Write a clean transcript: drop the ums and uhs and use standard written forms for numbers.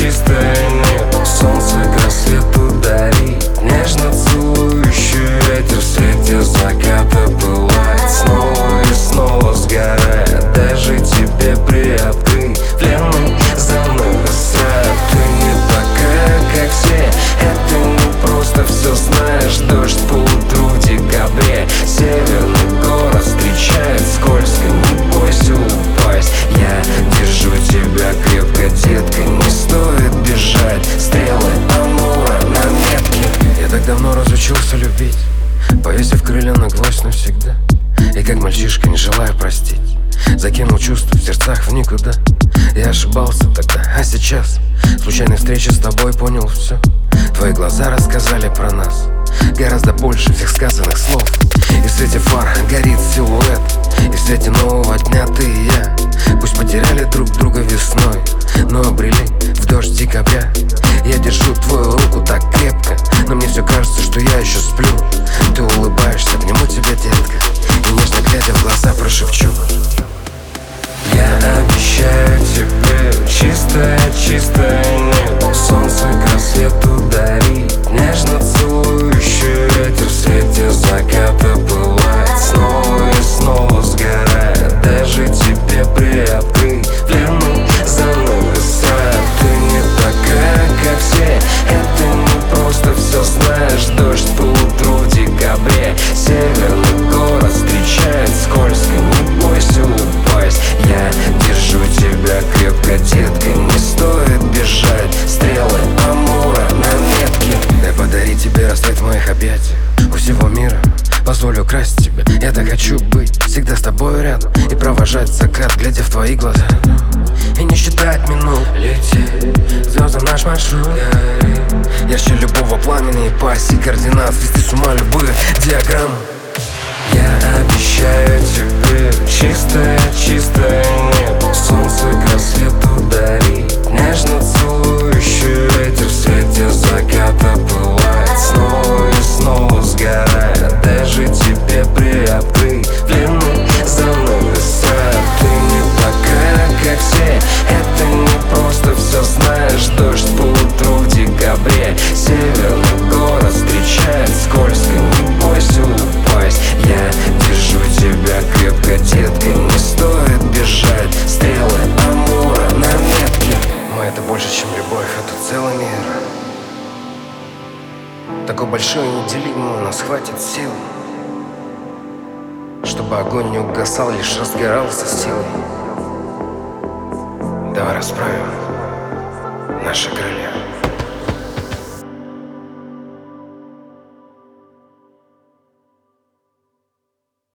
чистое небо, солнце к рассвету дарит, нежно целующий ветер в свете заката пылает, снова и снова сгорает, даже тебе приоткрыть пленный занавесает. Ты не такая, как все, это не просто, все знаешь. Дождь поутру в декабре, северный город встречает скользко, не бойся упасть. Я держу тебя крепко, детка, не стоит бежать. Стрелы Амура на метке. Я так давно разучился любить, повесив крылья на гвоздь навсегда. И как мальчишка, не желая простить, закинул чувства в сердцах в никуда. Я ошибался тогда, а сейчас случайной встречи с тобой понял все. Твои глаза рассказали про нас гораздо больше всех сказанных слов. И в свете фар горит силуэт, и в свете нового дня ты и я пусть потеряли друг друга весной, но обрели в дождь декабря. Я держу твою руку так крепко, но мне все кажется, что я еще сплю. Ты улыбаешься, обниму тебя, детка, и нежно глядя в глаза прошепчу: я обещаю тебе чистое, чистое небо, солнце к рассвету дарит, нежно целующий ветер в свете заката пылает, снова и снова сгорает, даже тебе приоткрыть пленный занавесает. Ты не такая, как все, это не просто, все знаешь. Дождь поутру в декабре, северный город встречает скользко, не бойся упасть. Я держу тебя крепко, детка, не стоит бежать. Стрелы Амура на метке. Дай подарить тебе рассвет в моих объятиях, у всего мира позволю красть тебя. Я так хочу быть всегда с тобой рядом и провожать закат, глядя в твои глаза, и не считать минут. Лети, звездам наш маршрут горит, ярче любого пламени и по оси координат свести с ума любые диаграммы. Я обещаю тебе чистое, чистое небо, солнце к рассвету дарит, нежно целующий ветер в свете заката пылает, снова и снова сгорает, даже тебе приоткрыть пленный занавесает. Ты не такая, как все, это не просто, все знаешь. Дождь поутру в декабре, северный город встречает скользко, не бойся упасть. Я держу тебя крепко, детка, не стоит бежать. Стрелы Амура на метке. Мы — это больше, чем любовь, это целый мир. Такой большой и неделимый, у нас хватит сил, чтобы огонь не угасал, лишь разгорался силой. Давай расправим наши крылья.